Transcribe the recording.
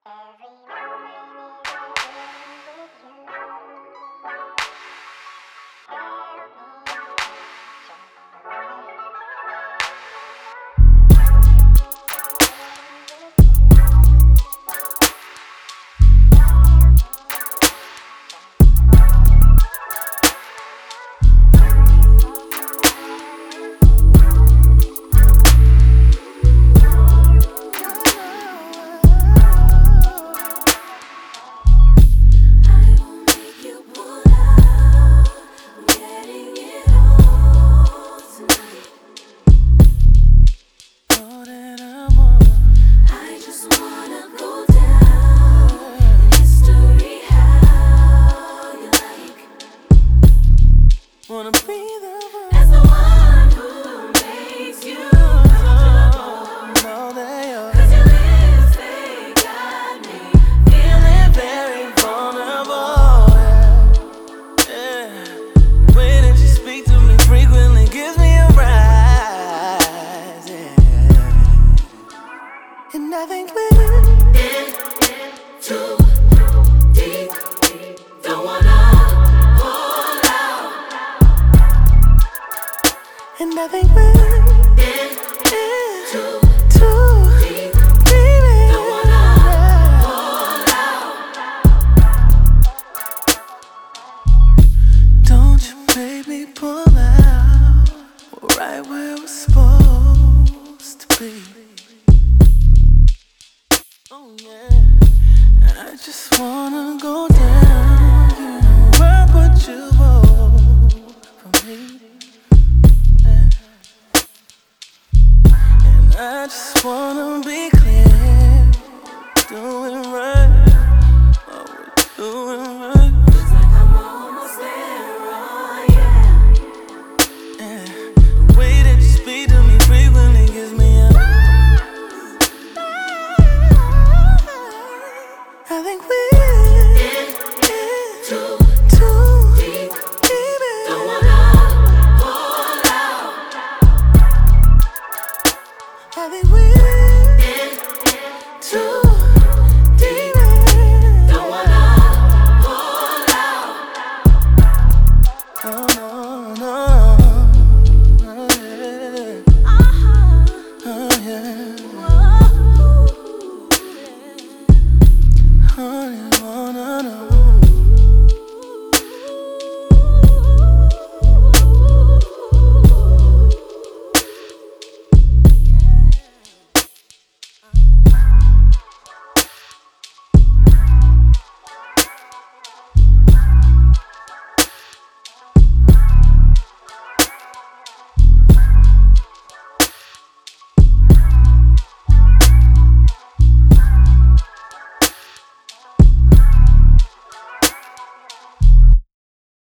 Wanna be the one as the one who makes you comfortable. know that you're 'Cause your lips, they got me feeling very vulnerable. Yeah. Way that you speak to me frequently gives me a rise. Yeah. And I think we're in too deep. Don't wanna pull out. and I think we're In too too deep. deep. Don't wanna pull out. Don't you make me pull out. We're right where we're supposed to be. Oh yeah, I just wanna go down. You know where would you go for me? Yeah. And I just wanna be clear, doing right, what we're doing right. Feels like I'm almost there, oh yeah. Yeah. The way that you speak to me frequently gives me a I think we're In too too deep. deep. Don't wanna pull out. I think we're In too deep. deep. Don't wanna pull out. Oh no, no. Oh yeah. Oh yeah. Honey, wanna know.